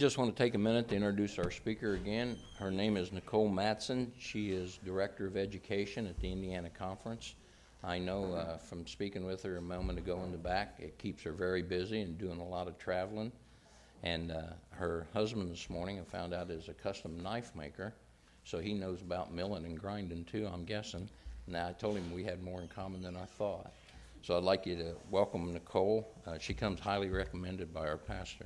just want to take a minute to introduce our speaker again. Her name is Nicole Matson. She is Director of Education at the Indiana Conference. I know from speaking with her a moment ago in the back, it keeps her very busy and doing a lot of traveling. And her husband this morning, I found out, is a custom knife maker, so he knows about milling and grinding too, I'm guessing. Now, I told him we had more in common than I thought. So I'd like you to welcome Nicole. She comes highly recommended by our pastor.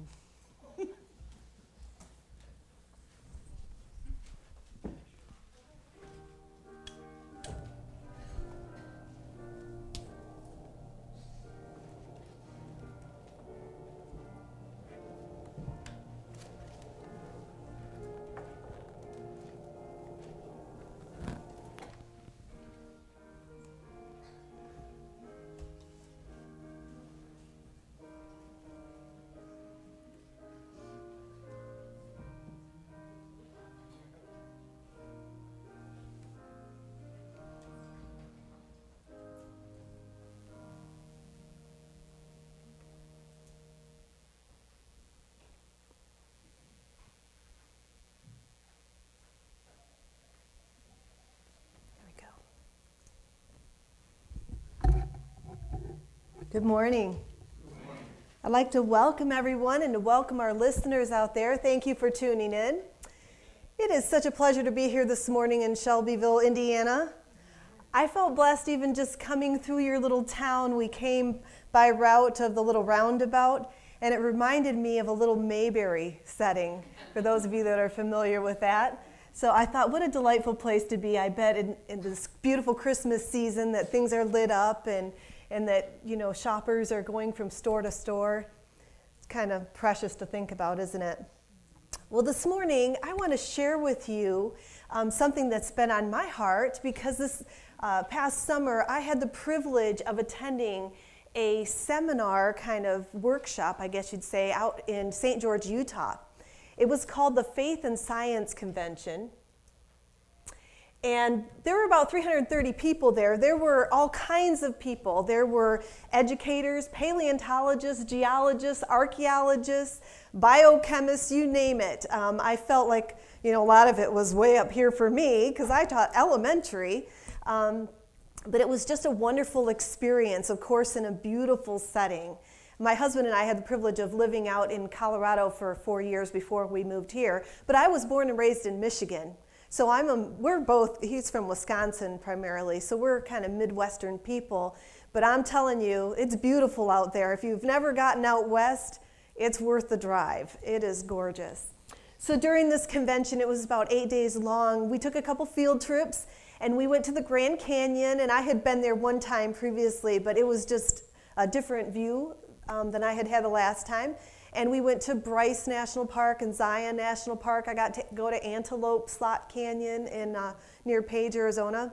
Good morning. I'd like to welcome everyone and to welcome our listeners out there. Thank you for tuning in. It is such a pleasure to be here this morning in Shelbyville, Indiana. I felt blessed even just coming through your little town. We came by route of the little roundabout, and it reminded me of a little Mayberry setting, for those of you that are familiar with that. So I thought, what a delightful place to be. I bet in this beautiful Christmas season that things are lit up and that, you know, shoppers are going from store to store. It's kind of precious to think about, isn't it? Well, this morning, I want to share with you something that's been on my heart, because this past summer, I had the privilege of attending a seminar kind of workshop, I guess you'd say, out in St. George, Utah. It was called the Faith and Science Convention. And there were about 330 people there. There were all kinds of people. There were educators, paleontologists, geologists, archaeologists, biochemists, you name it. I felt like, you know, a lot of it was way up here for me because I taught elementary. But it was just a wonderful experience, of course, in a beautiful setting. My husband and I had the privilege of living out in Colorado for 4 years before we moved here. But I was born and raised in Michigan. So we're both, he's from Wisconsin primarily, so we're kind of Midwestern people. But I'm telling you, it's beautiful out there. If you've never gotten out west, it's worth the drive. It is gorgeous. So during this convention, it was about 8 days long. We took a couple field trips, and we went to the Grand Canyon, and I had been there one time previously, but it was just a different view than I had the last time. And we went to Bryce National Park and Zion National Park. I got to go to Antelope Slot Canyon in near Page, Arizona.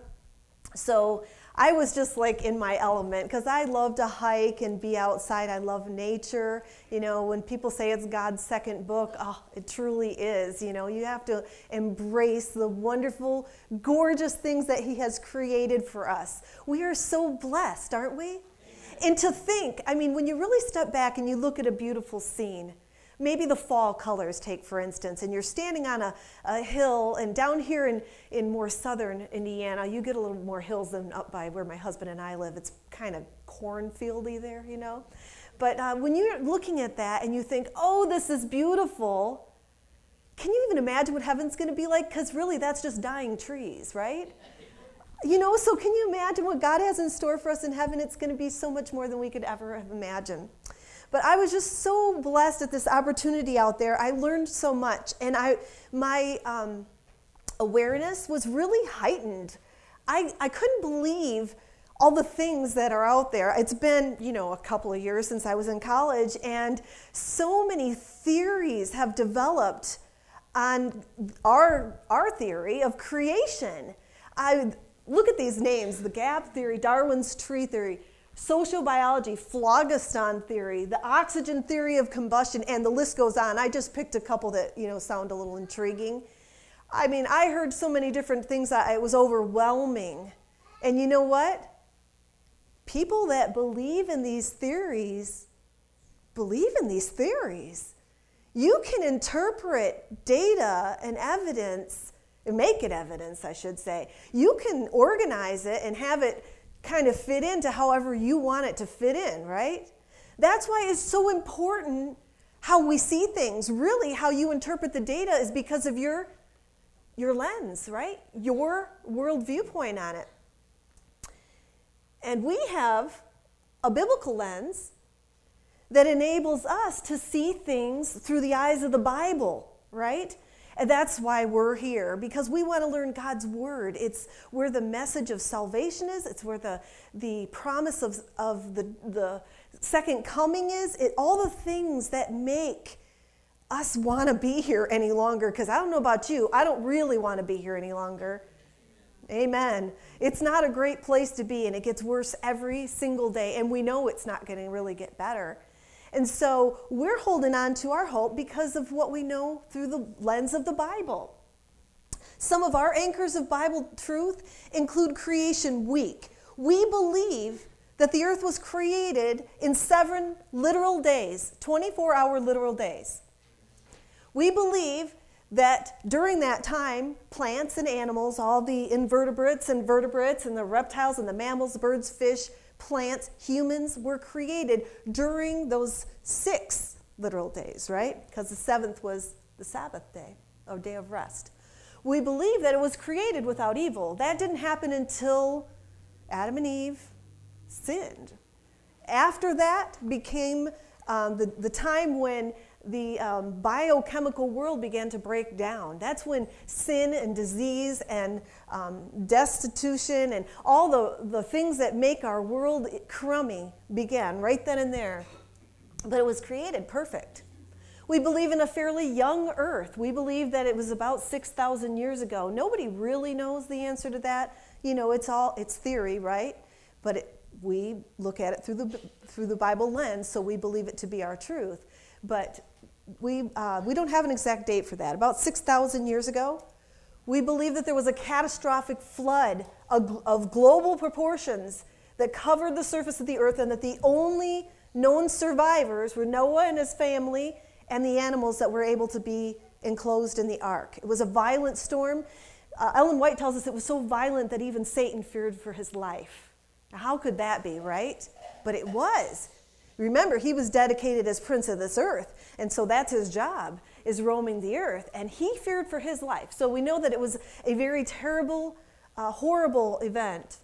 So I was just like in my element because I love to hike and be outside. I love nature. You know, when people say it's God's second book, oh, it truly is. You know, you have to embrace the wonderful, gorgeous things that He has created for us. We are so blessed, aren't we? And to think, I mean, when you really step back and you look at a beautiful scene, maybe the fall colors take, for instance, and you're standing on a hill, and down here in more southern Indiana, you get a little more hills than up by where my husband and I live. It's kind of cornfieldy there, you know. But when you're looking at that and you think, oh, this is beautiful, can you even imagine what heaven's going to be like? Because really, that's just dying trees, right? You know, so can you imagine what God has in store for us in heaven? It's going to be so much more than we could ever have imagined. But I was just so blessed at this opportunity out there. I learned so much, and my awareness was really heightened. I couldn't believe all the things that are out there. It's been, you know, a couple of years since I was in college, and so many theories have developed on our theory of creation. Look at these names: the gap theory, Darwin's tree theory, sociobiology, phlogiston theory, the oxygen theory of combustion, and the list goes on. I just picked a couple that, you know, sound a little intriguing. I mean, I heard so many different things that it was overwhelming. And you know what? People that believe in these theories believe in these theories. You can interpret data and evidence, and make it evidence, I should say. You can organize it and have it kind of fit into however you want it to fit in, right? That's why it's so important how we see things. Really, how you interpret the data is because of your lens, right? Your world viewpoint on it. And we have a biblical lens that enables us to see things through the eyes of the Bible, right? And that's why we're here, because we want to learn God's word. It's where the message of salvation is. It's where the promise of the second coming is. All the things that make us want to be here any longer, because I don't know about you, I don't really want to be here any longer. Amen. It's not a great place to be, and it gets worse every single day, and we know it's not going to really get better. And so we're holding on to our hope because of what we know through the lens of the Bible. Some of our anchors of Bible truth include creation week. We believe that the earth was created in 7 literal days, 24-hour literal days. We believe that during that time, plants and animals, all the invertebrates and vertebrates and the reptiles and the mammals, birds, fish, plants, humans were created during those 6 literal days, right? Because the 7th was the Sabbath day, or day of rest. We believe that it was created without evil. That didn't happen until Adam and Eve sinned. After that became the time when the biochemical world began to break down. That's when sin and disease and destitution and all the things that make our world crummy began, right then and there. But it was created perfect. We believe in a fairly young earth. We believe that it was about 6,000 years ago. Nobody really knows the answer to that. You know, it's theory, right? But we look at it through the Bible lens, so we believe it to be our truth. But we don't have an exact date for that. About 6,000 years ago, we believe that there was a catastrophic flood of global proportions that covered the surface of the earth, and that the only known survivors were Noah and his family and the animals that were able to be enclosed in the ark. It was a violent storm. Ellen White tells us it was so violent that even Satan feared for his life. Now, how could that be, right? But it was. Remember, he was dedicated as prince of this earth, and so that's his job, is roaming the earth, and he feared for his life. So we know that it was a very terrible, horrible event.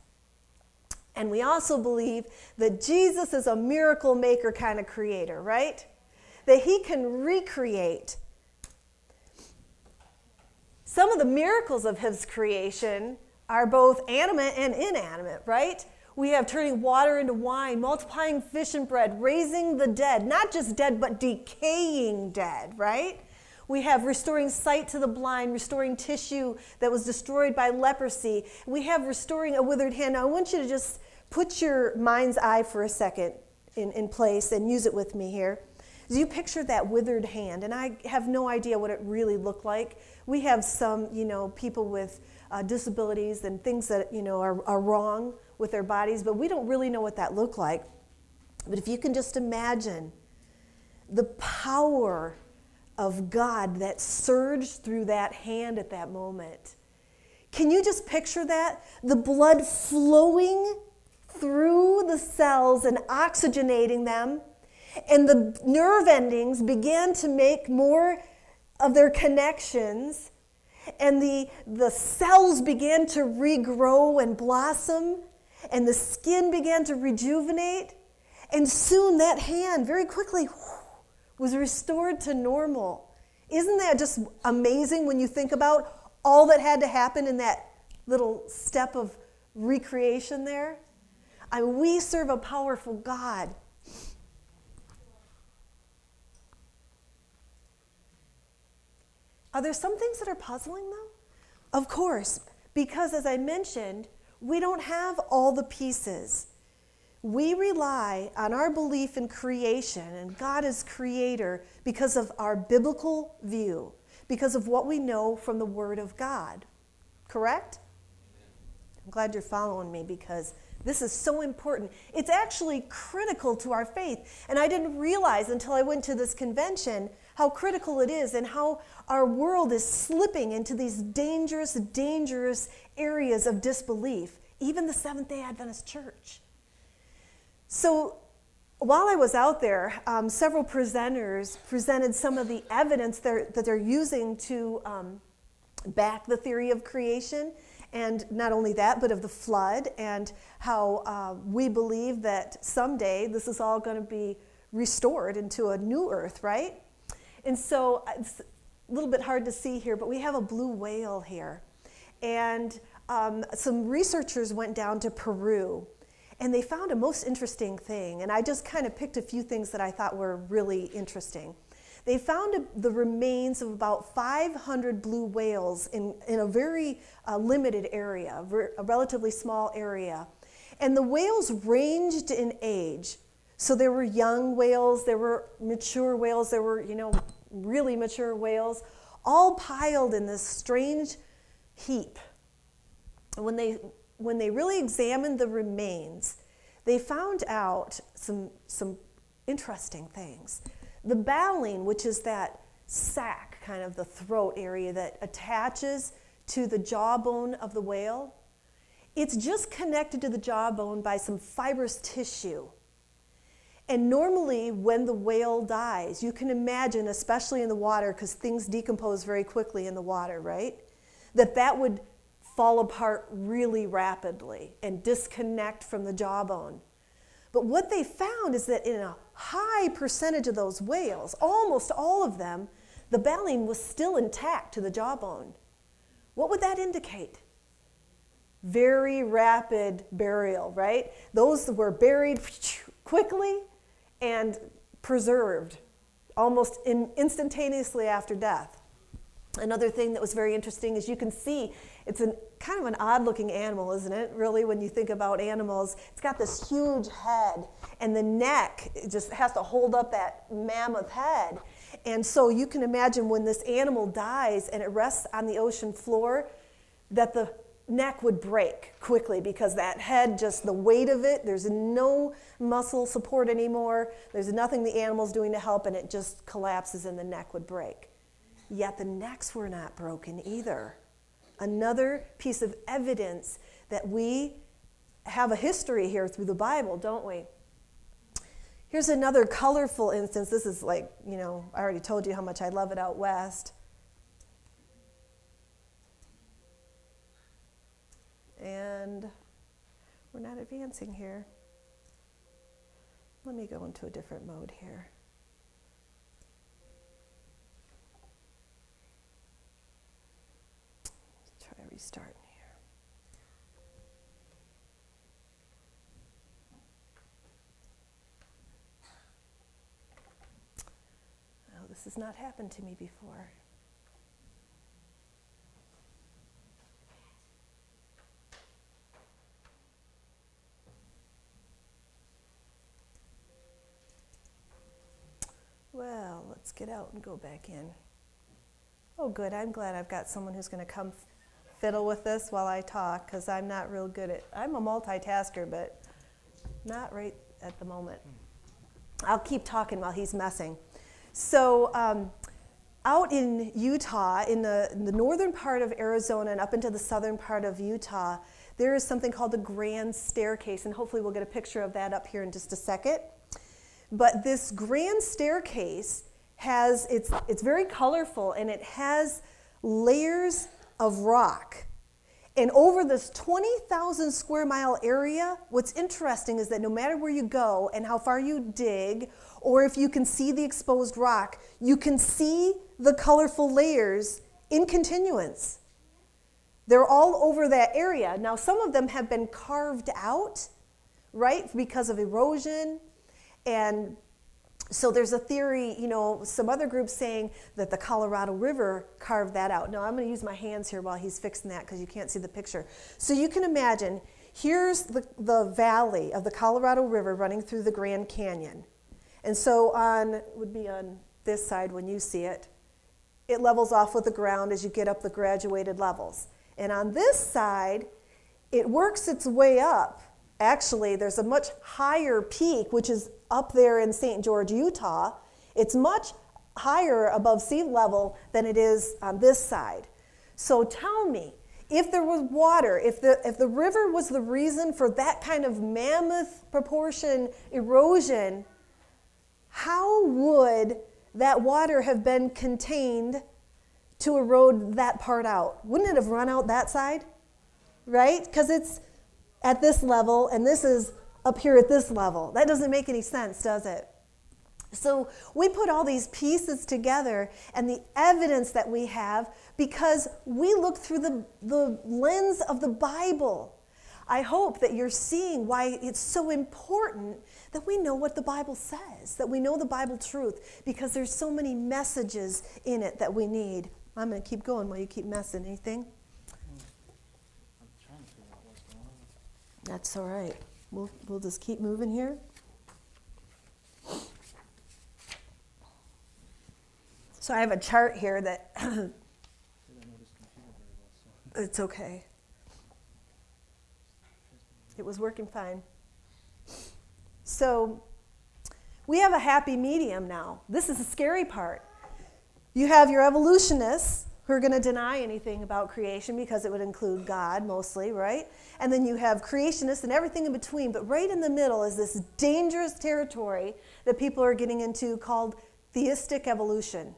And we also believe that Jesus is a miracle maker kind of creator, right? That he can recreate. Some of the miracles of his creation are both animate and inanimate, right? We have turning water into wine, multiplying fish and bread, raising the dead, not just dead, but decaying dead, right? We have restoring sight to the blind, restoring tissue that was destroyed by leprosy. We have restoring a withered hand. Now, I want you to just put your mind's eye for a second in place and use it with me here. As you picture that withered hand, and I have no idea what it really looked like. We have some, people with disabilities and things that, are wrong with their bodies, but we don't really know what that looked like. But if you can just imagine the power of God that surged through that hand at that moment. Can you just picture that? The blood flowing through the cells and oxygenating them, and the nerve endings began to make more of their connections, and the cells began to regrow and blossom, and the skin began to rejuvenate, and soon that hand very quickly was restored to normal. Isn't that just amazing when you think about all that had to happen in that little step of recreation there? I mean, we serve a powerful God. Are there some things that are puzzling, though? Of course, because as I mentioned, we don't have all the pieces. We rely on our belief in creation and God as creator because of our biblical view, because of what we know from the Word of God. Correct? I'm glad you're following me, because This is so important. It's actually critical to our faith. And I didn't realize until I went to this convention how critical it is and how our world is slipping into these dangerous, dangerous areas of disbelief, even the Seventh-day Adventist Church. So while I was out there, several presenters presented some of the evidence that they're using to back the theory of creation. And not only that, but of the flood and how we believe that someday this is all going to be restored into a new earth, right? And so it's a little bit hard to see here, but we have a blue whale here. And some researchers went down to Peru, and they found a most interesting thing. And I just kind of picked a few things that I thought were really interesting. They found the remains of about 500 blue whales in a very limited area, a relatively small area. And the whales ranged in age. So there were young whales, there were mature whales, there were, really mature whales, all piled in this strange heap. And when they really examined the remains, they found out some interesting things. The baleen, which is that sac, kind of the throat area that attaches to the jawbone of the whale, it's just connected to the jawbone by some fibrous tissue. And normally when the whale dies, you can imagine, especially in the water, because things decompose very quickly in the water, right? That would fall apart really rapidly and disconnect from the jawbone. But what they found is that in a high percentage of those whales, almost all of them, the baleen was still intact to the jawbone. What would that indicate? Very rapid burial, right? Those were buried quickly and preserved almost instantaneously after death. Another thing that was very interesting is you can see it's kind of an odd-looking animal, isn't it? Really, when you think about animals, it's got this huge head, and the neck just has to hold up that mammoth head. And so you can imagine when this animal dies and it rests on the ocean floor, that the neck would break quickly because that head, just the weight of it, there's no muscle support anymore, there's nothing the animal's doing to help, and it just collapses and the neck would break. Yet the necks were not broken either. Another piece of evidence that we have a history here through the Bible, don't we? Here's another colorful instance. This is like, I already told you how much I love it out west. And we're not advancing here. Let me go into a different mode here. Try restarting here. Oh, this has not happened to me before. Well, let's get out and go back in. Oh, good. I'm glad I've got someone who's going to come fiddle with this while I talk, because I'm not real good at, I'm a multitasker, but not right at the moment. I'll keep talking while he's messing. So out in Utah, in the northern part of Arizona and up into the southern part of Utah, there is something called the Grand Staircase, and hopefully we'll get a picture of that up here in just a second. But this Grand Staircase has, it's very colorful, and it has layers of rock. And over this 20,000 square mile area, what's interesting is that no matter where you go and how far you dig, or if you can see the exposed rock, you can see the colorful layers in continuance. They're all over that area. Now, some of them have been carved out, right, because of erosion. And so there's a theory, some other groups saying that the Colorado River carved that out. Now, I'm going to use my hands here while he's fixing that because you can't see the picture. So you can imagine, here's the valley of the Colorado River running through the Grand Canyon. And so would be on this side when you see it, it levels off with the ground as you get up the graduated levels. And on this side, it works its way up Actually, there's a much higher peak, which is up there in St. George, Utah. It's much higher above sea level than it is on this side. So tell me, if there was water, if the river was the reason for that kind of mammoth proportion erosion, how would that water have been contained to erode that part out? Wouldn't it have run out that side? Right? Because it's at this level and this is up here at this level. That doesn't make any sense, does it? So we put all these pieces together and the evidence that we have because we look through the lens of the Bible. I hope that you're seeing why it's so important that we know what the Bible says, that we know the Bible truth, because there's so many messages in it that we need. I'm going to keep going while you keep messing. Anything? I'm trying to figure out what's going on. That's all right. We'll just keep moving here. So I have a chart here that it's okay. It was working fine. So we have a happy medium now. This is the scary part. You have your evolutionists who are going to deny anything about creation because it would include God mostly, right? And then you have creationists and everything in between. But right in the middle is this dangerous territory that people are getting into called theistic evolution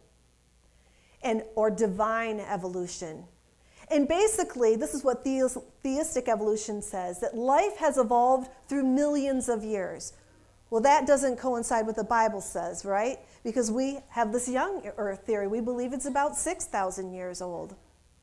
or divine evolution. And basically, this is what theistic evolution says, that life has evolved through millions of years. Well, that doesn't coincide with what the Bible says, right? Because we have this young earth theory. We believe it's about 6,000 years old.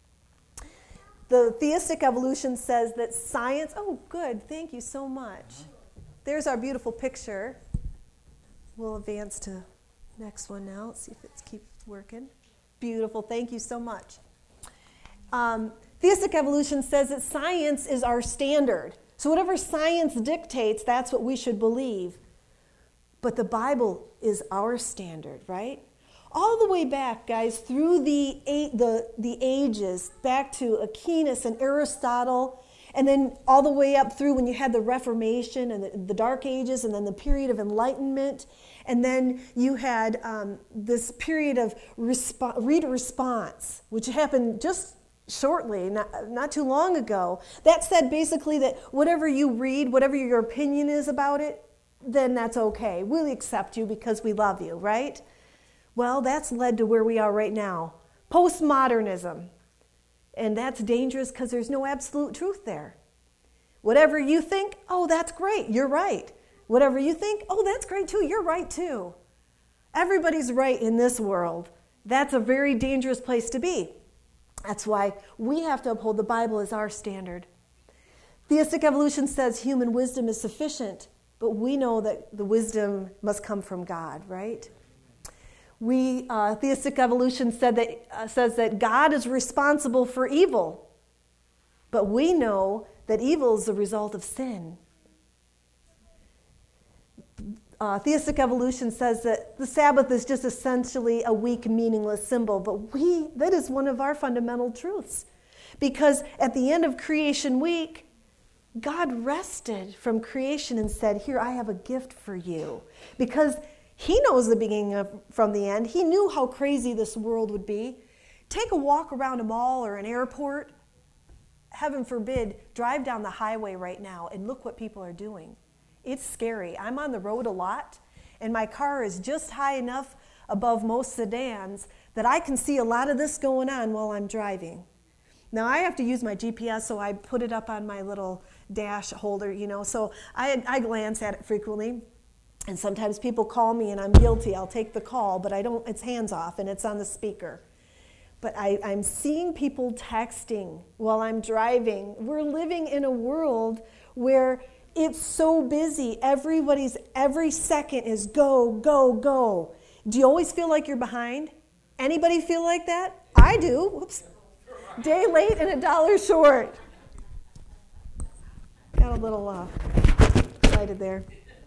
The theistic evolution says that science, oh, good, thank you so much. There's our beautiful picture. We'll advance to next one now. Let's see if it's keep working. Beautiful, thank you so much. Theistic evolution says that science is our standard. So whatever science dictates, that's what we should believe. But the Bible is our standard, right? All the way back, guys, through the ages, back to Aquinas and Aristotle, and then all the way up through when you had the Reformation and the Dark Ages, and then the period of Enlightenment, and then you had this period of read-response, which happened just shortly, not too long ago. That said basically that whatever you read, whatever your opinion is about it, then that's okay. We'll accept you because we love you, right? Well, that's led to where we are right now. Postmodernism. And that's dangerous because there's no absolute truth there. Whatever you think, oh, that's great, you're right. Whatever you think, oh, that's great too, you're right too. Everybody's right in this world. That's a very dangerous place to be. That's why we have to uphold the Bible as our standard. Theistic evolution says human wisdom is sufficient, but we know that the wisdom must come from God, right? Theistic evolution says that God is responsible for evil, but we know that evil is the result of sin. Theistic evolution says that the Sabbath is just essentially a weak, meaningless symbol, but that is one of our fundamental truths. Because at the end of creation week, God rested from creation and said, here, I have a gift for you. Because he knows the beginning from the end. He knew how crazy this world would be. Take a walk around a mall or an airport. Heaven forbid, drive down the highway right now and look what people are doing. It's scary. I'm on the road a lot, and my car is just high enough above most sedans that I can see a lot of this going on while I'm driving. Now, I have to use my GPS, so I put it up on my little dash holder, so I glance at it frequently. And sometimes people call me, and I'm guilty. I'll take the call, but I don't. It's hands off, and it's on the speaker. But I'm seeing people texting while I'm driving. We're living in a world where it's so busy. Every second is go, go, go. Do you always feel like you're behind? Anybody feel like that? I do. Whoops. Day late and $1 short. Got a little excited there.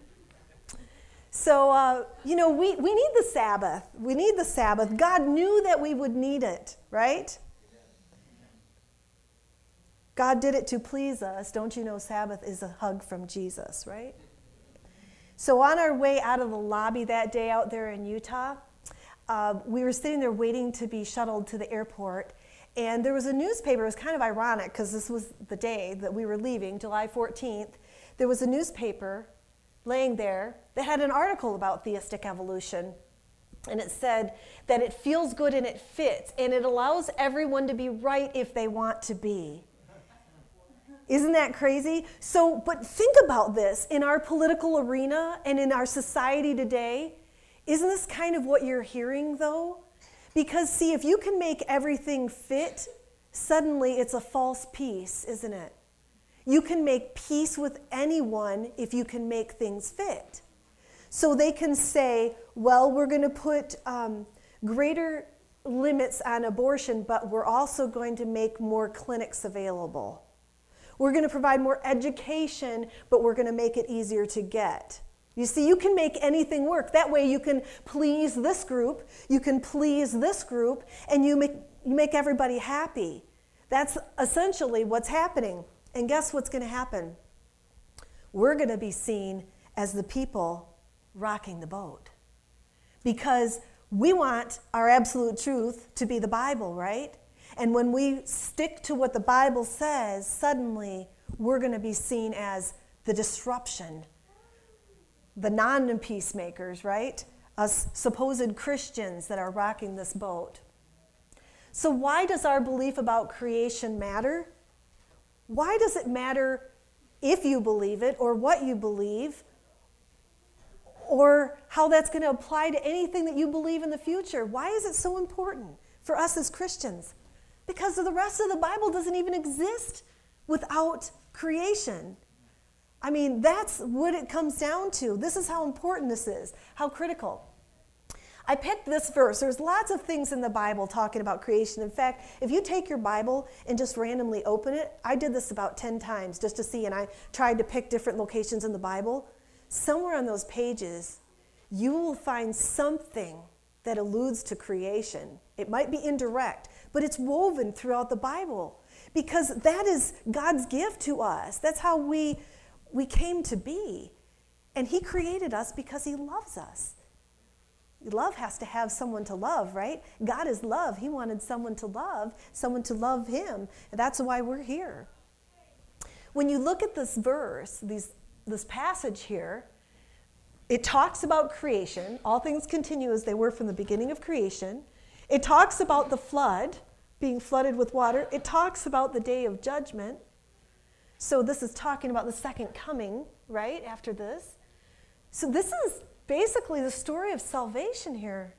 So, we need the Sabbath. We need the Sabbath. God knew that we would need it, right? God did it to please us. Don't you know Sabbath is a hug from Jesus, right? So on our way out of the lobby that day out there in Utah, we were sitting there waiting to be shuttled to the airport, and there was a newspaper. It was kind of ironic because this was the day that we were leaving, July 14th. There was a newspaper laying there that had an article about theistic evolution. And it said that it feels good and it fits, and it allows everyone to be right if they want to be. Isn't that crazy? So, but think about this. In our political arena and in our society today, isn't this kind of what you're hearing, though? Because, see, if you can make everything fit, suddenly it's a false peace, isn't it? You can make peace with anyone if you can make things fit. So they can say, well, we're going to put greater limits on abortion, but we're also going to make more clinics available. We're going to provide more education, but we're going to make it easier to get. You see, you can make anything work. That way you can please this group, you can please this group, and you make everybody happy. That's essentially what's happening. And guess what's going to happen? We're going to be seen as the people rocking the boat. Because we want our absolute truth to be the Bible, right? And when we stick to what the Bible says, suddenly we're going to be seen as the disruption, the non-peacemakers, right? Us supposed Christians that are rocking this boat. So why does our belief about creation matter? Why does it matter if you believe it or what you believe or how that's going to apply to anything that you believe in the future? Why is it so important for us as Christians? Because the rest of the Bible doesn't even exist without creation. I mean, that's what it comes down to. This is how important this is, how critical. I picked this verse. There's lots of things in the Bible talking about creation. In fact, if you take your Bible and just randomly open it, I did this about 10 times just to see, and I tried to pick different locations in the Bible. Somewhere on those pages, you will find something that alludes to creation. It might be indirect, but it's woven throughout the Bible because that is God's gift to us. That's how we came to be. And He created us because He loves us. Love has to have someone to love, right? God is love. He wanted someone to love Him. And that's why we're here. When you look at this verse, this passage here, it talks about creation. All things continue as they were from the beginning of creation. It talks about the flood, being flooded with water. It talks about the day of judgment. So this is talking about the second coming, right, after this. So this is basically the story of salvation here.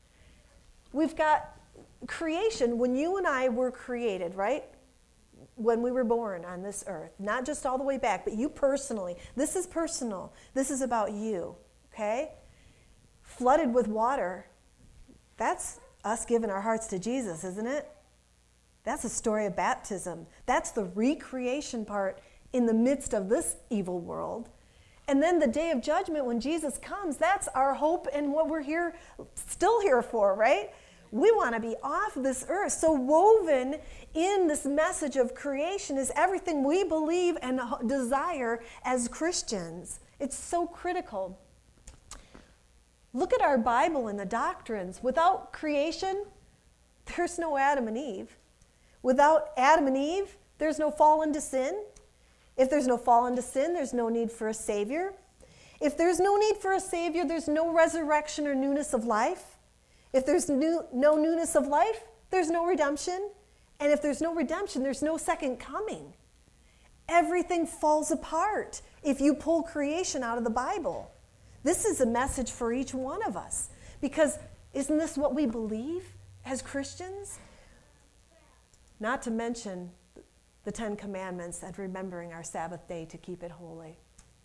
We've got creation when you and I were created, right? When we were born on this earth. Not just all the way back, but you personally. This is personal. This is about you, okay? Flooded with water. That's us giving our hearts to Jesus, isn't it? That's a story of baptism. That's the recreation part in the midst of this evil world. And then the day of judgment when Jesus comes, that's our hope and what we're still here for, right? We want to be off this earth. So woven in this message of creation is everything we believe and desire as Christians. It's so critical. Look at our Bible and the doctrines. Without creation, there's no Adam and Eve. Without Adam and Eve, there's no fall into sin. If there's no fall into sin, there's no need for a Savior. If there's no need for a Savior, there's no resurrection or newness of life. If there's no newness of life, there's no redemption. And if there's no redemption, there's no second coming. Everything falls apart if you pull creation out of the Bible. This is a message for each one of us. Because isn't this what we believe as Christians? Not to mention the 10 Commandments and remembering our Sabbath day to keep it holy.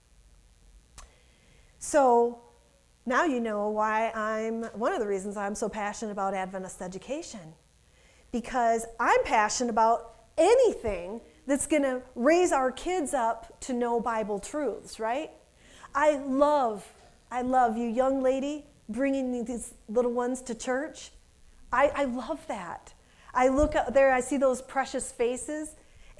So now you know why one of the reasons I'm so passionate about Adventist education. Because I'm passionate about anything that's going to raise our kids up to know Bible truths, right? I love you young lady bringing these little ones to church. I love that. I look up there, I see those precious faces,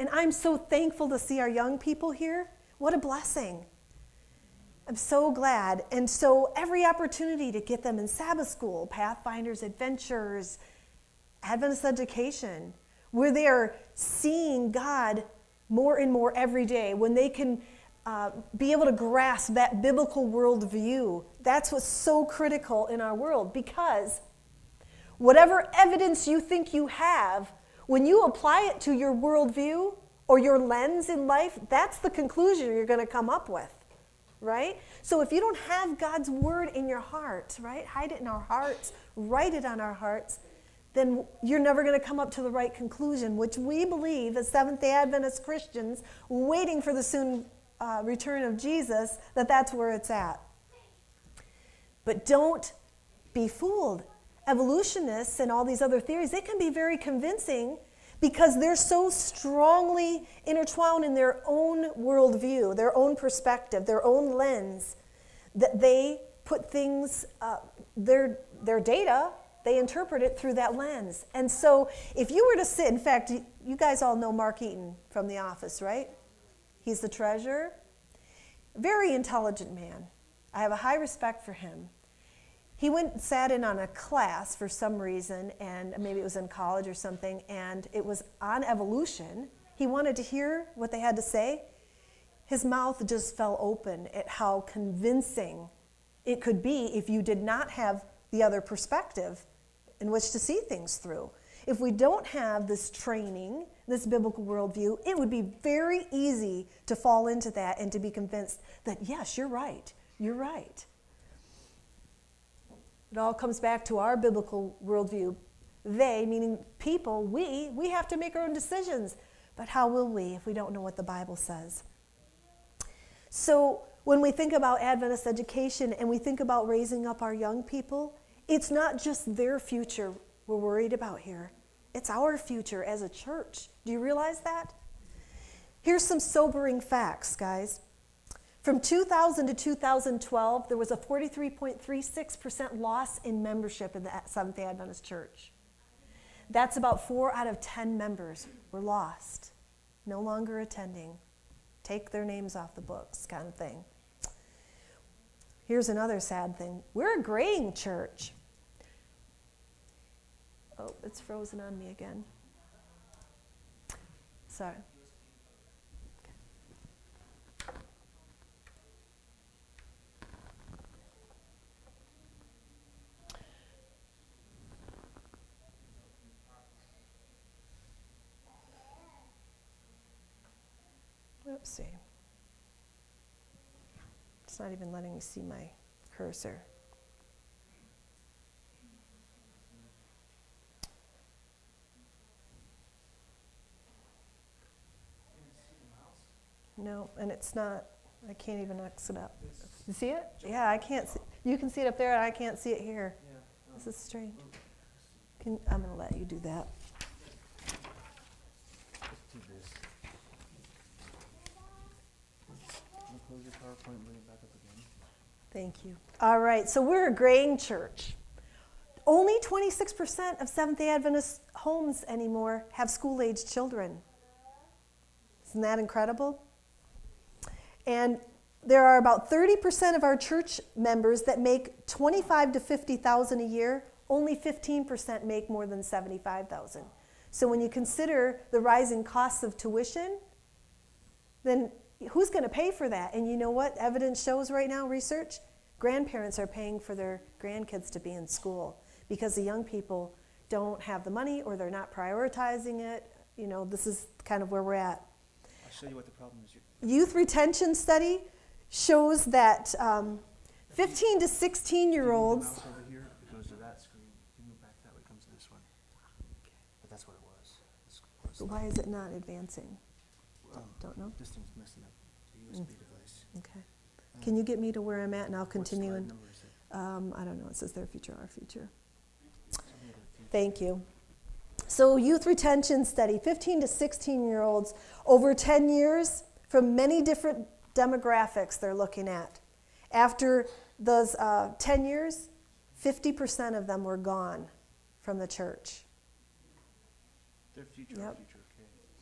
And I'm so thankful to see our young people here. What a blessing. I'm so glad. And so every opportunity to get them in Sabbath school, Pathfinders, Adventures, Adventist education, where they are seeing God more and more every day, when they can be able to grasp that biblical worldview. That's what's so critical in our world, because whatever evidence you think you have, when you apply it to your worldview or your lens in life, that's the conclusion you're going to come up with, right? So if you don't have God's word in your heart, right, hide it in our hearts, write it on our hearts, then you're never going to come up to the right conclusion, which we believe as Seventh-day Adventist Christians waiting for the soon return of Jesus, that's where it's at. But don't be fooled. Evolutionists and all these other theories, they can be very convincing because they're so strongly intertwined in their own worldview, their own perspective, their own lens, that they put things, their data, they interpret it through that lens. And so if you were to sit, in fact, you guys all know Mark Eaton from The Office, right? He's the treasurer. Very intelligent man. I have a high respect for him. He went and sat in on a class for some reason, and maybe it was in college or something, and it was on evolution. He wanted to hear what they had to say. His mouth just fell open at how convincing it could be if you did not have the other perspective in which to see things through. If we don't have this training, this biblical worldview, it would be very easy to fall into that and to be convinced that, yes, you're right. You're right. It all comes back to our biblical worldview. They, meaning people, we have to make our own decisions. But how will we if we don't know what the Bible says? So when we think about Adventist education and we think about raising up our young people, it's not just their future we're worried about here. It's our future as a church. Do you realize that? Here's some sobering facts, guys. From 2000 to 2012, there was a 43.36% loss in membership in the Seventh-day Adventist Church. That's about 4 out of 10 members were lost, no longer attending, take their names off the books kind of thing. Here's another sad thing. We're a graying church. Oh, it's frozen on me again. Sorry. Let's see. It's not even letting me see my cursor. No, and it's not. I can't even X it up. You see it? Yeah, I can't see. You can see it up there, and I can't see it here. This is strange. I'm going to let you do that. Close your PowerPoint and bring it back up again. Thank you. All right, so we're a graying church. Only 26% of Seventh-day Adventist homes anymore have school-aged children. Isn't that incredible? And there are about 30% of our church members that make $25,000 to $50,000 a year. Only 15% make more than $75,000. So when you consider the rising costs of tuition, then who's going to pay for that? And you know what evidence shows right now, research? Grandparents are paying for their grandkids to be in school because the young people don't have the money or they're not prioritizing it. You know, this is kind of where we're at. I'll show you what the problem is. Youth retention study shows that 15 to 16-year-olds... Mouse over here, it goes to that screen. You move back that way, it comes to this one. But that's what it was. But why is it not advancing? Don't know. This thing's messing up the USB device. Okay. Can you get me to where I'm at and I'll continue? What slide And number is it? I don't know. It says their future, our future. Thank you. So youth retention study, 15 to 16-year-olds, over 10 years, from many different demographics they're looking at. After those 10 years, 50% of them were gone from the church. Their future, Yep. our future, okay.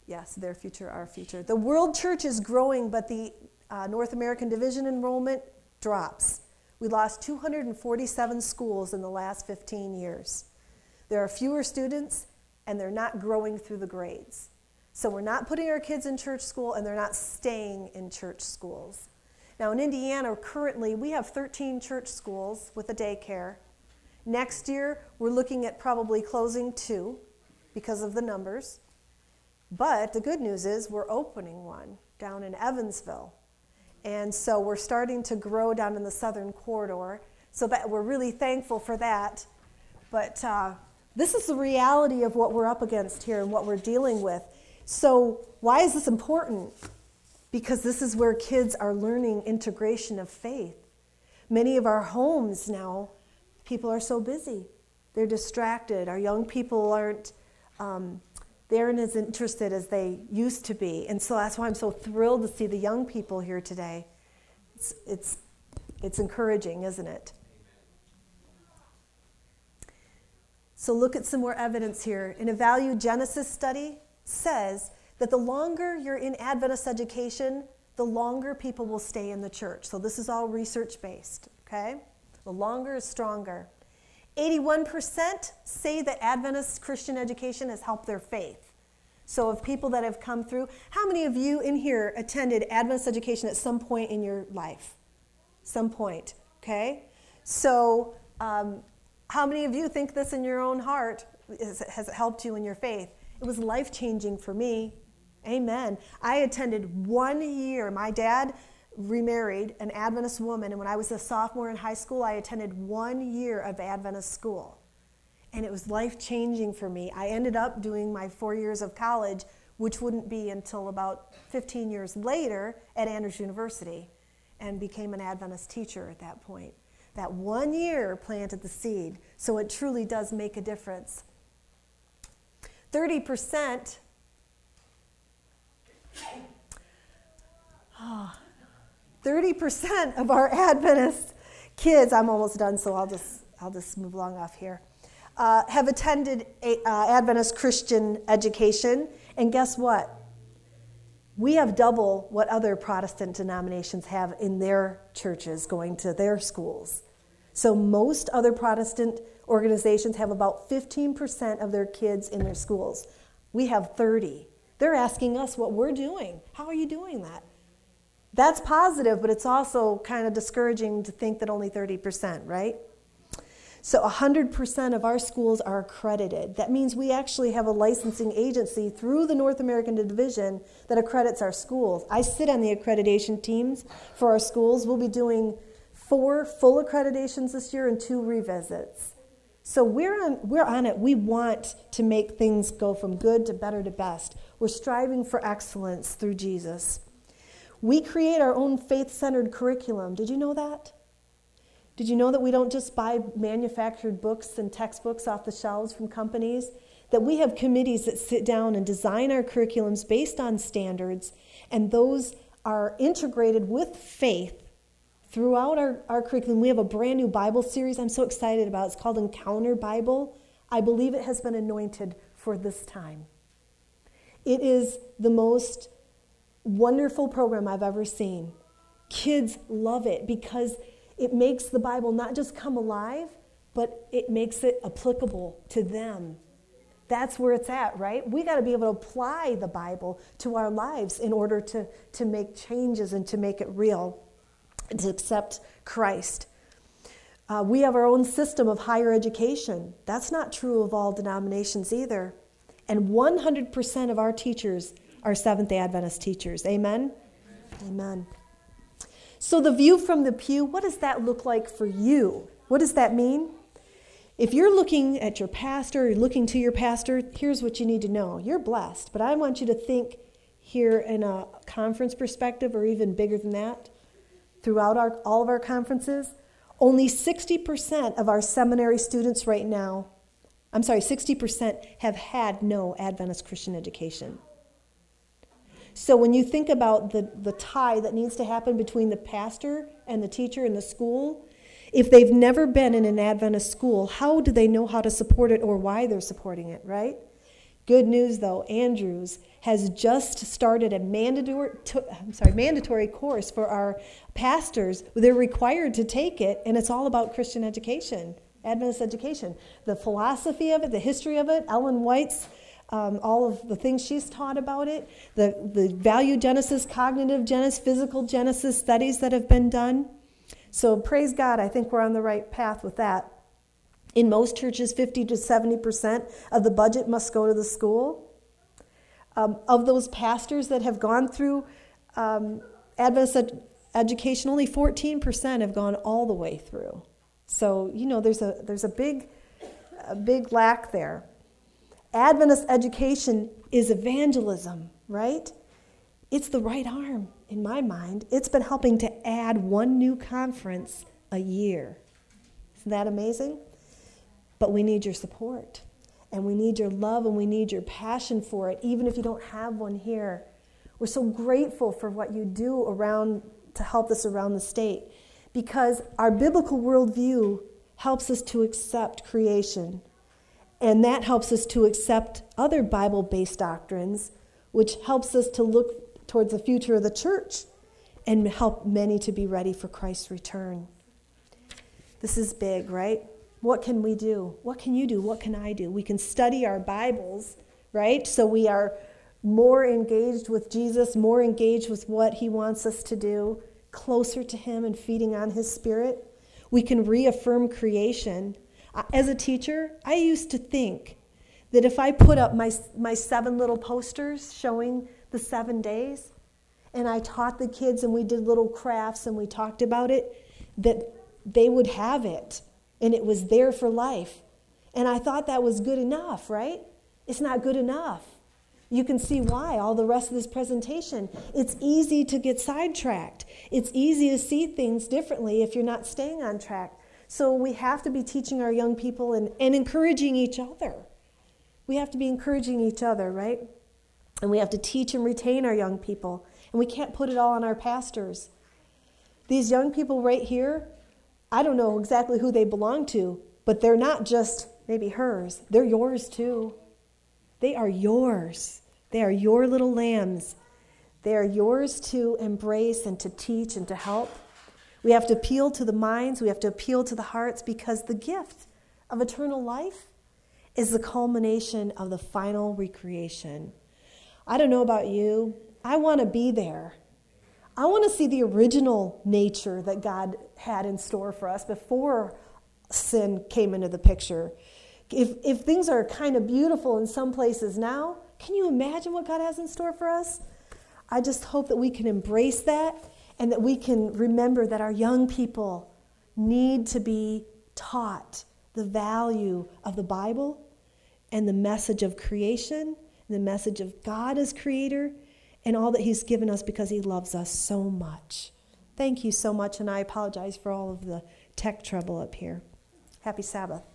Yes, their future, our future. The world church is growing, but the North American division enrollment drops. We lost 247 schools in the last 15 years. There are fewer students, and they're not growing through the grades. So we're not putting our kids in church school, and they're not staying in church schools. Now in Indiana, currently, we have 13 church schools with a daycare. Next year, we're looking at probably closing 2 because of the numbers. But the good news is we're opening one down in Evansville. And so we're starting to grow down in the southern corridor. So that we're really thankful for that. But this is the reality of what we're up against here and what we're dealing with. So why is this important? Because this is where kids are learning integration of faith. Many of our homes now, people are so busy. They're distracted. Our young people aren't as interested as they used to be. And so that's why I'm so thrilled to see the young people here today. It's encouraging, isn't it? So look at some more evidence here. An Evaluate Genesis study says that the longer you're in Adventist education, the longer people will stay in the church. So this is all research-based, okay? The longer is stronger. 81% say that Adventist Christian education has helped their faith. So of people that have come through, how many of you in here attended Adventist education at some point in your life? Some point, okay? So how many of you think this in your own heart has helped you in your faith? It was life-changing for me. Amen. I attended 1 year. My dad remarried an Adventist woman, and when I was a sophomore in high school, I attended 1 year of Adventist school. And it was life-changing for me. I ended up doing my 4 years of college, which wouldn't be until about 15 years later at Andrews University, and became an Adventist teacher at that point. That 1 year planted the seed, so it truly does make a difference. 30% 30% of our Adventist kids, I'm almost done, so I'll just move along off here, have attended Adventist Christian education. And guess what? We have double what other Protestant denominations have in their churches going to their schools. So most other Protestant organizations have about 15% of their kids in their schools. We have 30. They're asking us what we're doing. How are you doing that? That's positive, but it's also kind of discouraging to think that only 30%, right? So 100% of our schools are accredited. That means we actually have a licensing agency through the North American Division that accredits our schools. I sit on the accreditation teams for our schools. We'll be doing 4 full accreditations this year and 2 revisits. So we're on it. We want to make things go from good to better to best. We're striving for excellence through Jesus. We create our own faith-centered curriculum. Did you know that? Did you know that we don't just buy manufactured books and textbooks off the shelves from companies? That we have committees that sit down and design our curriculums based on standards, and those are integrated with faith throughout our curriculum. We have a brand new Bible series I'm so excited about. It's called Encounter Bible. I believe it has been anointed for this time. It is the most wonderful program I've ever seen. Kids love it because it makes the Bible not just come alive, but it makes it applicable to them. That's where it's at, right? We got to be able to apply the Bible to our lives in order to make changes and to make it real and to accept Christ. We have our own system of higher education. That's not true of all denominations either. And 100% of our teachers are Seventh-day Adventist teachers. Amen? Amen. So the view from the pew, what does that look like for you? What does that mean? If you're looking at your pastor, or looking to your pastor, here's what you need to know. You're blessed, but I want you to think here in a conference perspective, or even bigger than that, throughout all of our conferences. Only 60% of our seminary students right now, 60% have had no Adventist Christian education. So when you think about the tie that needs to happen between the pastor and the teacher in the school, if they've never been in an Adventist school, how do they know how to support it or why they're supporting it, right? Good news, though, Andrews has just started a mandatory course for our pastors. They're required to take it, and it's all about Christian education, Adventist education. The philosophy of it, the history of it, Ellen White's, all of the things she's taught about it, the value genesis, cognitive genesis, physical genesis studies that have been done. So praise God, I think we're on the right path with that. In most churches, 50 to 70% of the budget must go to the school. Of those pastors that have gone through Adventist education, only 14% have gone all the way through. So, there's a big lack there. Adventist education is evangelism, right? It's the right arm, in my mind. It's been helping to add one new conference a year. Isn't that amazing? But we need your support, and we need your love, and we need your passion for it, even if you don't have one here. We're so grateful for what you do to help us around the state, because our biblical worldview helps us to accept creation, and that helps us to accept other Bible-based doctrines, which helps us to look towards the future of the church and help many to be ready for Christ's return. This is big, right? What can we do? What can you do? What can I do? We can study our Bibles, right? So we are more engaged with Jesus, more engaged with what he wants us to do, closer to him and feeding on his Spirit. We can reaffirm creation. As a teacher, I used to think that if I put up my 7 little posters showing the 7 days, and I taught the kids and we did little crafts and we talked about it, that they would have it. And it was there for life. And I thought that was good enough, right? It's not good enough. You can see why all the rest of this presentation. It's easy to get sidetracked. It's easy to see things differently if you're not staying on track. So we have to be teaching our young people and encouraging each other. We have to be encouraging each other, right? And we have to teach and retain our young people. And we can't put it all on our pastors. These young people right here, I don't know exactly who they belong to, but they're not just maybe hers. They're yours too. They are yours. They are your little lambs. They are yours to embrace and to teach and to help. We have to appeal to the minds. We have to appeal to the hearts, because the gift of eternal life is the culmination of the final recreation. I don't know about you. I want to be there. I want to see the original nature that God had in store for us before sin came into the picture. If things are kind of beautiful in some places now, can you imagine what God has in store for us? I just hope that we can embrace that, and that we can remember that our young people need to be taught the value of the Bible and the message of creation, and the message of God as creator, and all that he's given us because he loves us so much. Thank you so much, and I apologize for all of the tech trouble up here. Happy Sabbath.